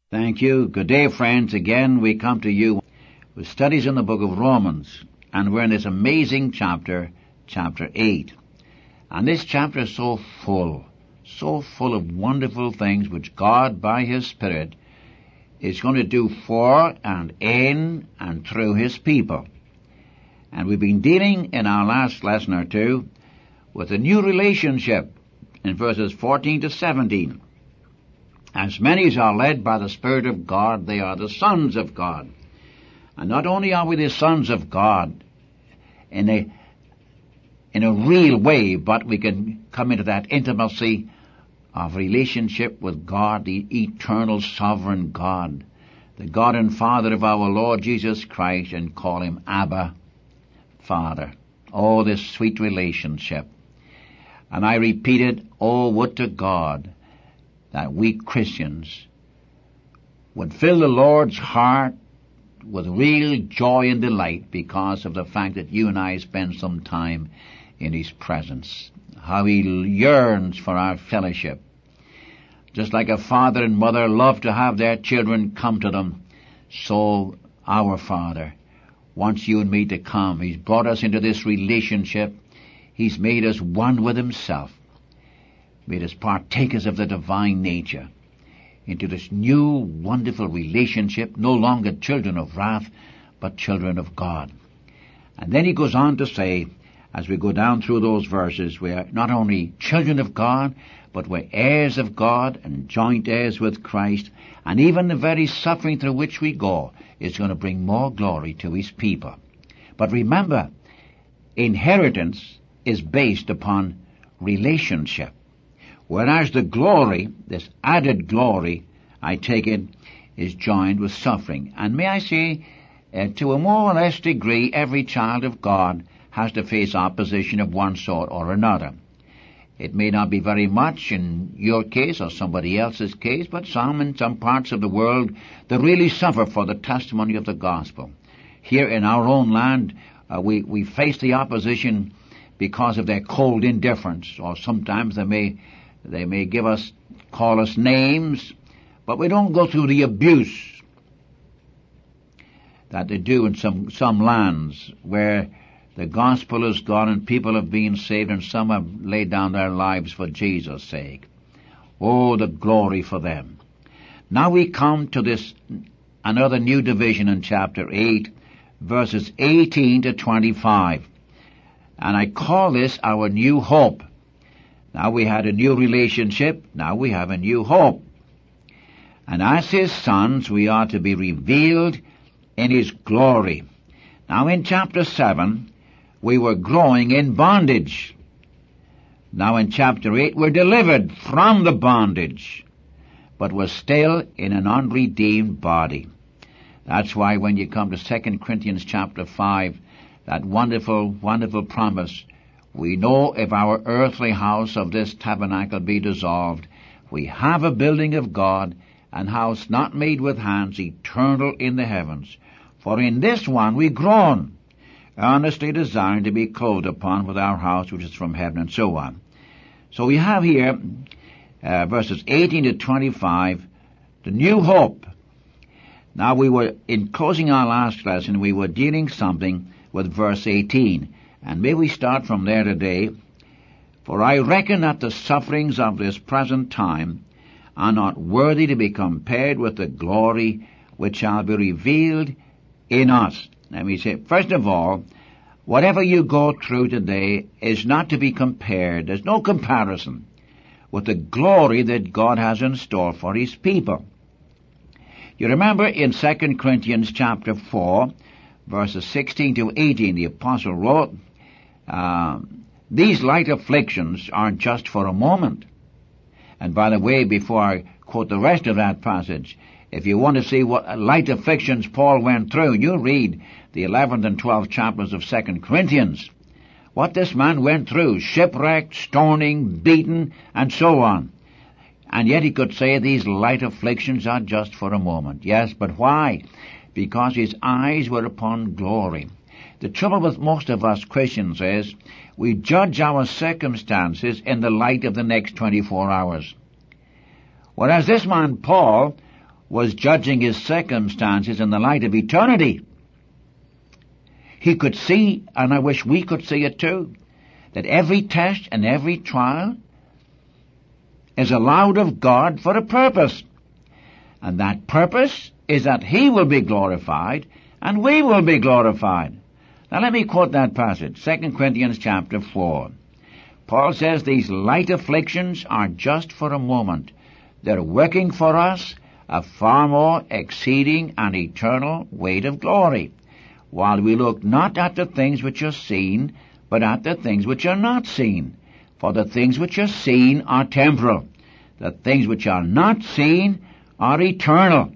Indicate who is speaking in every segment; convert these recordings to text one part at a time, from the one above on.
Speaker 1: Thank you. Good day, friends. Again, we come to you with studies in the book of Romans, and we're in this amazing chapter 8. And this chapter is so full of wonderful things which God, by His Spirit, is going to do for and in and through His people. And we've been dealing in our last lesson or two with a new relationship in verses 14 to 17. As many as are led by the Spirit of God, they are the sons of God. And not only are we the sons of God in a real way, but we can come into that intimacy of relationship with God, the eternal sovereign God, the God and Father of our Lord Jesus Christ, and call Him Abba, Father. Oh, this sweet relationship. And I repeated, oh, would to God that we Christians would fill the Lord's heart with real joy and delight because of the fact that you and I spend some time in His presence. How He yearns for our fellowship. Just like a father and mother love to have their children come to them, so our Father wants you and me to come. He's brought us into this relationship. He's made us one with Himself, made us partakers of the divine nature, into this new wonderful relationship, no longer children of wrath, but children of God. And then he goes on to say, as we go down through those verses, we are not only children of God, but we're heirs of God and joint heirs with Christ, and even the very suffering through which we go is going to bring more glory to His people. But remember, inheritance is based upon relationship. Whereas the glory, this added glory, I take it, is joined with suffering. And may I say, to a more or less degree, every child of God has to face opposition of one sort or another. It may not be very much in your case or somebody else's case, but some in some parts of the world, they really suffer for the testimony of the gospel. Here in our own land, we face the opposition because of their cold indifference, or sometimes they may call us names, but we don't go through the abuse that they do in some lands where the gospel has gone and people have been saved and some have laid down their lives for Jesus' sake. Oh, the glory for them. Now we come to another new division in chapter 8, verses 18 to 25. And I call this our new hope. Now we had a new relationship, now we have a new hope. And as His sons, we are to be revealed in His glory. Now in chapter 7, we were growing in bondage. Now in chapter 8, we're delivered from the bondage, but we're still in an unredeemed body. That's why when you come to 2 Corinthians chapter 5, that wonderful, wonderful promise, we know if our earthly house of this tabernacle be dissolved, we have a building of God, an house not made with hands, eternal in the heavens. For in this one we groan, earnestly desiring to be clothed upon with our house which is from heaven, and so on. So we have here, verses 18 to 25, the new hope. Now we were, in closing our last lesson, we were dealing something with verse 18. And may we start from there today. For I reckon that the sufferings of this present time are not worthy to be compared with the glory which shall be revealed in us. Let me say, first of all, whatever you go through today is not to be compared. There's no comparison with the glory that God has in store for His people. You remember in 2 Corinthians chapter 4, verses 16 to 18, the apostle wrote, these light afflictions aren't just for a moment. And by the way, before I quote the rest of that passage, if you want to see what light afflictions Paul went through, you read the 11th and 12th chapters of 2 Corinthians. What this man went through, shipwrecked, stoning, beaten, and so on. And yet he could say these light afflictions are just for a moment. Yes, but why? Because his eyes were upon glory. The trouble with most of us Christians is we judge our circumstances in the light of the next 24 hours. Whereas this man, Paul, was judging his circumstances in the light of eternity. He could see, and I wish we could see it too, that every test and every trial is allowed of God for a purpose. And that purpose is that he will be glorified and we will be glorified. Now let me quote that passage, 2 Corinthians chapter 4. Paul says these light afflictions are just for a moment. They're working for us a far more exceeding and eternal weight of glory, while we look not at the things which are seen, but at the things which are not seen. For the things which are seen are temporal. The things which are not seen are eternal.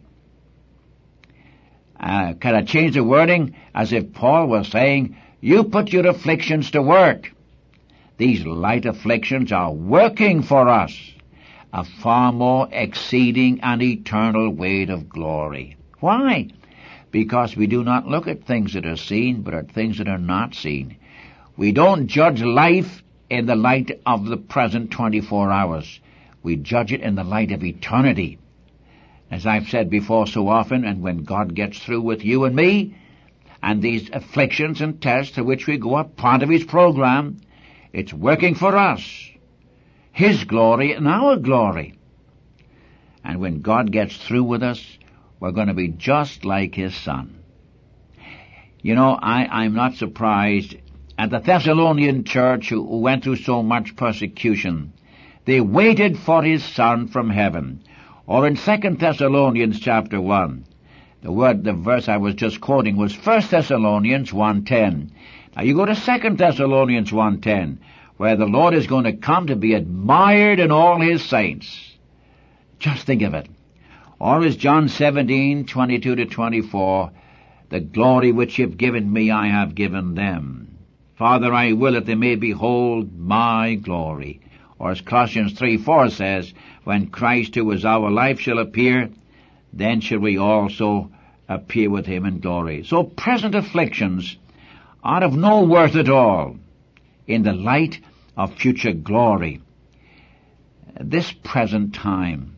Speaker 1: Can I change the wording? As if Paul was saying, you put your afflictions to work. These light afflictions are working for us a far more exceeding and eternal weight of glory. Why? Because we do not look at things that are seen, but at things that are not seen. We don't judge life in the light of the present 24 hours. We judge it in the light of eternity. As I've said before so often, and when God gets through with you and me, and these afflictions and tests to which we go are part of His program, it's working for us, His glory and our glory. And when God gets through with us, we're going to be just like His Son. You know, I'm not surprised at the Thessalonian church who went through so much persecution. They waited for His Son from heaven. Or in 2 Thessalonians chapter 1, the verse I was just quoting was 1 Thessalonians 1:10. Now you go to 2 Thessalonians 1:10, where the Lord is going to come to be admired in all His saints. Just think of it. Or as John 17:22-24, the glory which you've given me I have given them. Father, I will that they may behold my glory. Or as Colossians 3:4 says, when Christ, who is our life, shall appear, then shall we also appear with Him in glory. So present afflictions are of no worth at all in the light of future glory. This present time,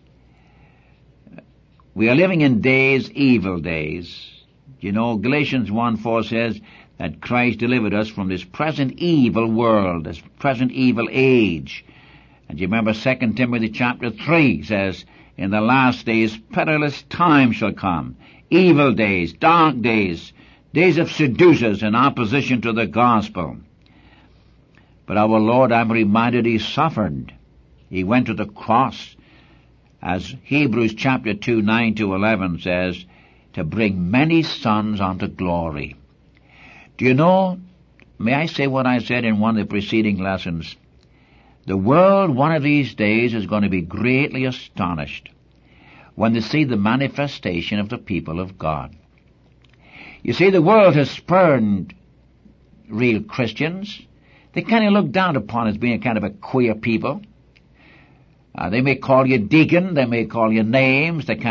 Speaker 1: we are living in days, evil days. You know, Galatians 1:4 says that Christ delivered us from this present evil world, this present evil age. And you remember 2 Timothy chapter 3 says, in the last days perilous times shall come, evil days, dark days, days of seducers in opposition to the gospel. But our Lord, I'm reminded, He suffered. He went to the cross, as Hebrews chapter 2, 9-11 says, to bring many sons unto glory. Do you know, may I say what I said in one of the preceding lessons? The world one of these days is going to be greatly astonished when they see the manifestation of the people of God. You see, the world has spurned real Christians. They kind of look down upon as being a kind of a queer people. They may call you deacon, they may call you names, I've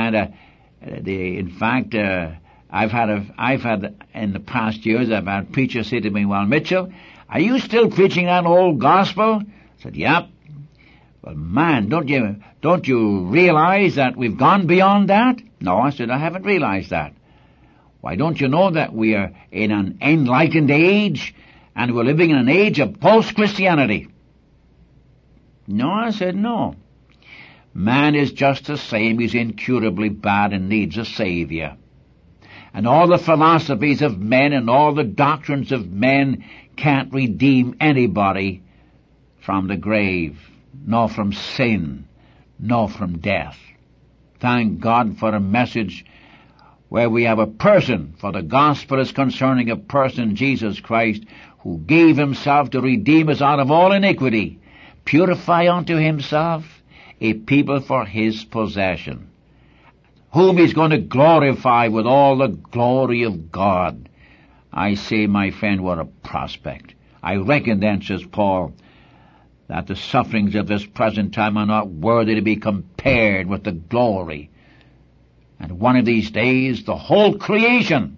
Speaker 1: had in the past years, I've had preachers say to me, well, Mitchell, are you still preaching that old gospel? I said, yep. Well, man, don't you realize that we've gone beyond that? No, I said, I haven't realized that. Why, don't you know that we are in an enlightened age, and we're living in an age of post-Christianity? No, I said, no. Man is just the same. He's incurably bad and needs a Savior. And all the philosophies of men and all the doctrines of men can't redeem anybody from the grave, nor from sin, nor from death. Thank God for a message where we have a person, for the gospel is concerning a person, Jesus Christ, who gave Himself to redeem us out of all iniquity, purify unto Himself a people for His possession, whom He's going to glorify with all the glory of God. I say, my friend, what a prospect. I reckon then, says Paul, that the sufferings of this present time are not worthy to be compared with the glory. And one of these days, the whole creation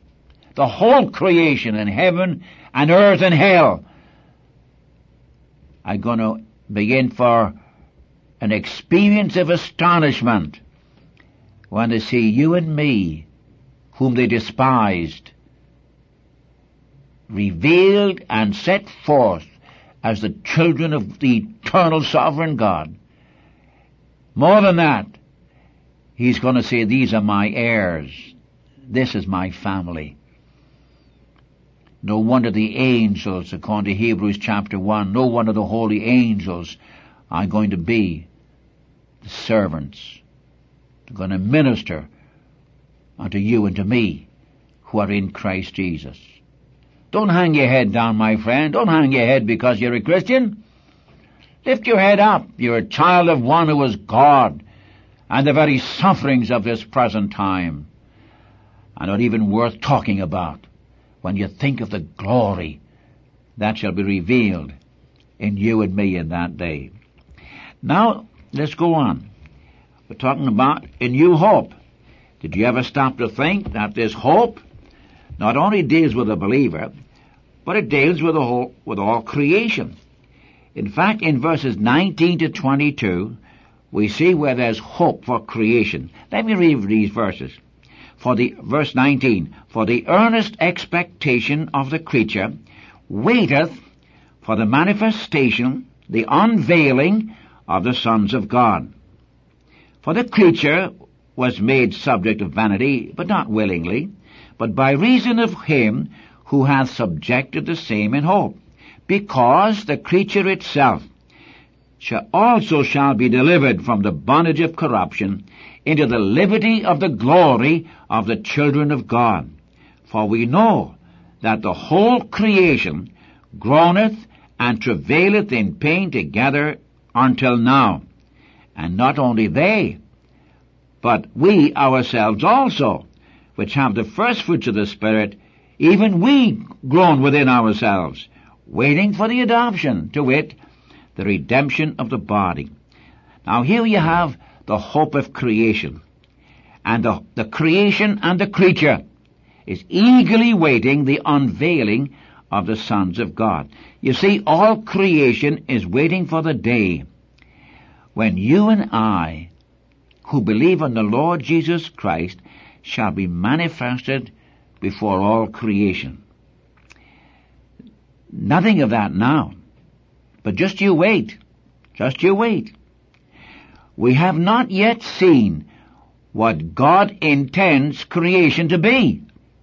Speaker 1: in heaven and earth and hell are going to begin for an experience of astonishment when they see you and me, whom they despised, revealed and set forth as the children of the eternal sovereign God. More than that, he's going to say, these are my heirs. This is my family. No wonder the angels, according to Hebrews chapter 1, no wonder the holy angels are going to be the servants. They're going to minister unto you and to me who are in Christ Jesus. Don't hang your head down, my friend. Don't hang your head because you're a Christian. Lift your head up. You're a child of one who is God, and the very sufferings of this present time are not even worth talking about when you think of the glory that shall be revealed in you and me in that day. Now, let's go on. We're talking about a new hope. Did you ever stop to think that this hope not only deals with the believer, but it deals with all creation? In fact, in verses 19 to 22, we see where there's hope for creation. Let me read these verses. Verse 19, for the earnest expectation of the creature waiteth for the manifestation, the unveiling of the sons of God. For the creature was made subject of vanity, but not willingly, but by reason of him who hath subjected the same in hope, because the creature itself also shall be delivered from the bondage of corruption into the liberty of the glory of the children of God. For we know that the whole creation groaneth and travaileth in pain together until now. And not only they, but we ourselves also, which have the first fruits of the Spirit, even we groan within ourselves, waiting for the adoption, to wit, the redemption of the body. Now here you have the hope of creation. And the creation and the creature is eagerly waiting the unveiling of the sons of God. You see, all creation is waiting for the day when you and I, who believe in the Lord Jesus Christ, shall be manifested before all creation. Nothing of that now. But just you wait. Just you wait. We have not yet seen what God intends creation to be.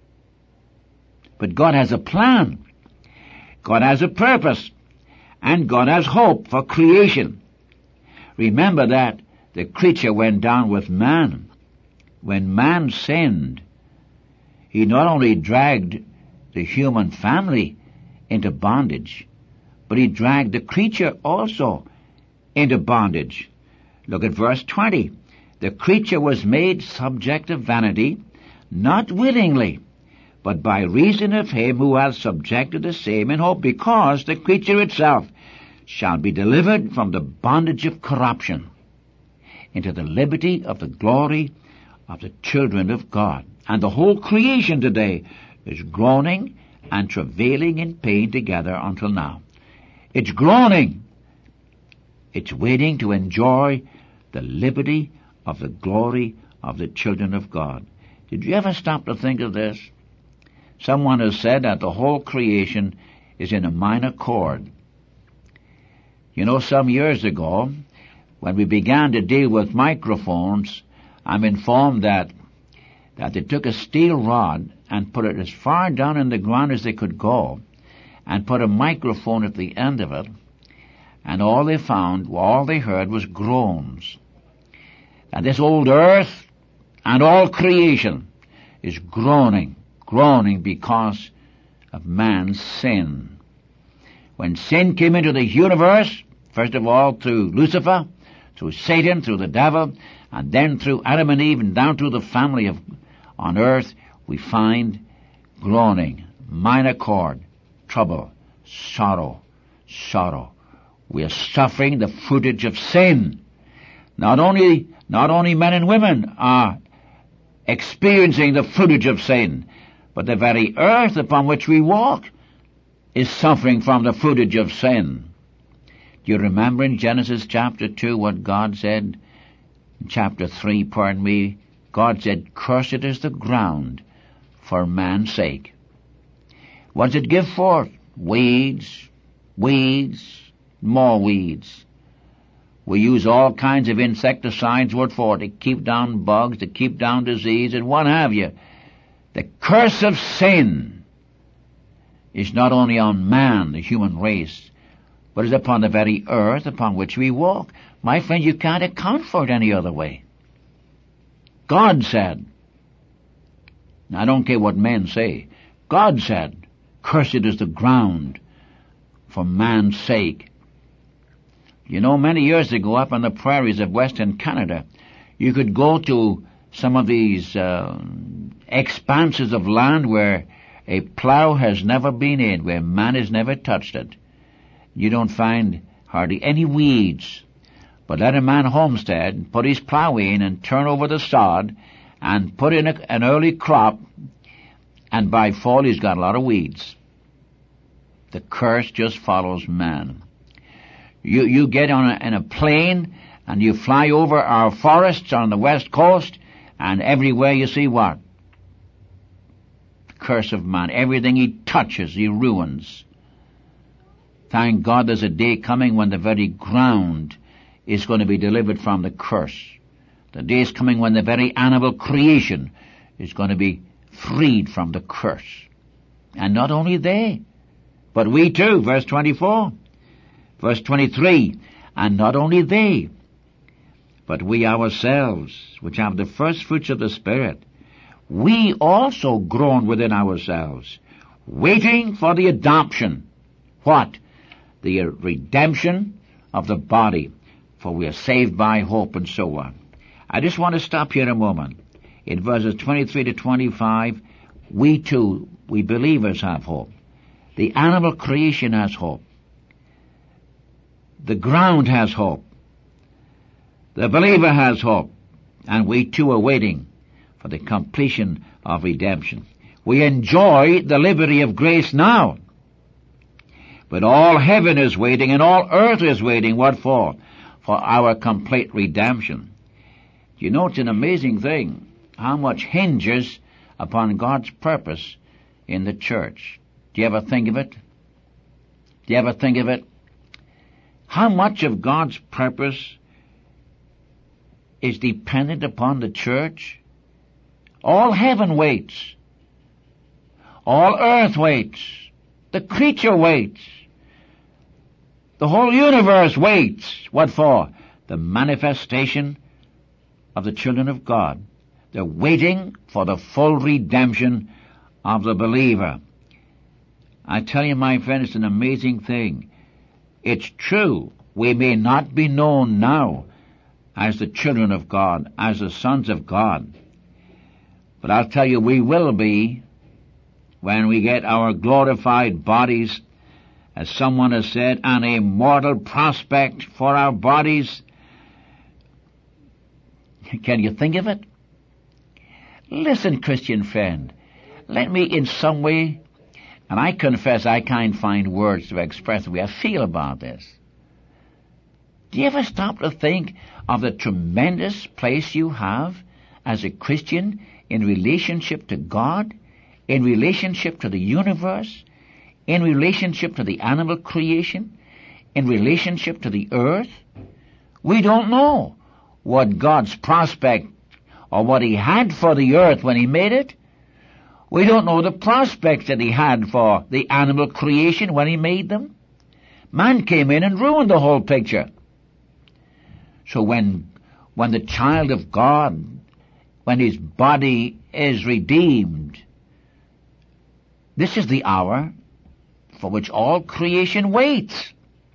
Speaker 1: But God has a plan. God has a purpose. And God has hope for creation. Remember that the creature went down with man. When man sinned, he not only dragged the human family into bondage, but he dragged the creature also into bondage. Look at verse 20. The creature was made subject of vanity, not willingly, but by reason of him who hath subjected the same in hope, because the creature itself shall be delivered from the bondage of corruption into the liberty of the glory of the children of God. And the whole creation today is groaning and travailing in pain together until now. It's groaning. It's waiting to enjoy the liberty of the glory of the children of God. Did you ever stop to think of this? Someone has said that the whole creation is in a minor chord. You know, some years ago, when we began to deal with microphones, I'm informed that they took a steel rod and put it as far down in the ground as they could go, and put a microphone at the end of it, and all they heard was groans. And this old earth and all creation is groaning because of man's sin. When sin came into the universe, first of all through Lucifer, through Satan, through the devil, and then through Adam and Eve and down through the family on earth, we find groaning, minor chord, trouble, sorrow. We are suffering the fruitage of sin. Not only men and women are experiencing the fruitage of sin, but the very earth upon which we walk is suffering from the fruitage of sin. Do you remember in Genesis chapter 2 what God said? In chapter 3, God said, cursed is the ground for man's sake. What does it give forth? Weeds, more weeds. We use all kinds of insecticides, what for? To keep down bugs, to keep down disease, and what have you. The curse of sin is not only on man, the human race, but is upon the very earth upon which we walk. My friend, you can't account for it any other way. God said, now I don't care what men say, God said, cursed is the ground for man's sake. You know, many years ago up on the prairies of Western Canada, you could go to some of these expanses of land where a plow has never been in, where man has never touched it. You don't find hardly any weeds. But let a man homestead, put his plow in and turn over the sod and put in an early crop, and by fall he's got a lot of weeds. The curse just follows man. You get in a plane and you fly over our forests on the west coast, and everywhere you see what? The curse of man. Everything he touches, he ruins. Thank God there's a day coming when the very ground is going to be delivered from the curse. The day is coming when the very animal creation is going to be freed from the curse. And not only they, but we too. Verse 24. Verse 23. And not only they, but we ourselves, which have the first fruits of the Spirit, we also groan within ourselves, waiting for the adoption. What? The redemption of the body. For we are saved by hope, and so on. I just want to stop here a moment. In verses 23 to 25, we too, we believers have hope. The animal creation has hope. The ground has hope. The believer has hope. And we too are waiting for the completion of redemption. We enjoy the liberty of grace now. But all heaven is waiting and all earth is waiting. What for? For our complete redemption. You know, it's an amazing thing how much hinges upon God's purpose in the church. Do you ever think of it? Do you ever think of it? How much of God's purpose is dependent upon the church? All heaven waits. All earth waits. The creature waits. The whole universe waits. What for? The manifestation of the children of God. They're waiting for the full redemption of the believer. I tell you, my friend, it's an amazing thing. It's true, we may not be known now as the children of God, as the sons of God. But I'll tell you, we will be when we get our glorified bodies, as someone has said, an immortal prospect for our bodies. Can you think of it? Listen, Christian friend, let me in some way, and I confess I can't find words to express the way I feel about this. Do you ever stop to think of the tremendous place you have as a Christian in relationship to God, in relationship to the universe, in relationship to the animal creation, in relationship to the earth? We don't know what God's prospect or what He had for the earth when He made it. We don't know the prospects that He had for the animal creation when He made them. Man came in and ruined the whole picture. So when the child of God, when his body is redeemed, this is the hour for which all creation waits.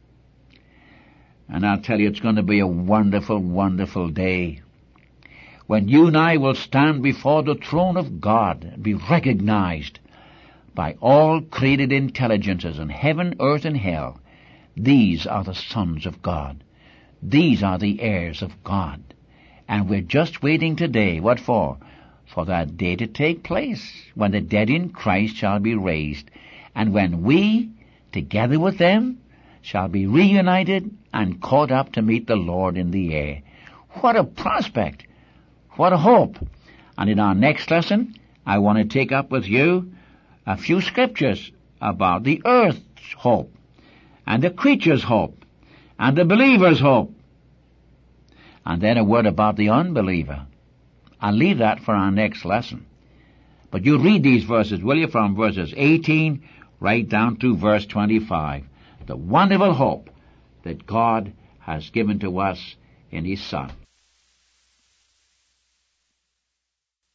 Speaker 1: And I'll tell you, it's going to be a wonderful, wonderful day when you and I will stand before the throne of God and be recognized by all created intelligences in heaven, earth, and hell. These are the sons of God. These are the heirs of God. And we're just waiting today. What for? For that day to take place, when the dead in Christ shall be raised, and when we, together with them, shall be reunited and caught up to meet the Lord in the air. What a prospect! What a hope! And in our next lesson, I want to take up with you a few scriptures about the earth's hope, and the creature's hope, and the believer's hope, and then a word about the unbeliever. I'll leave that for our next lesson. But you read these verses, will you, from verses 18 right down to verse 25. The wonderful hope that God has given to us in His Son.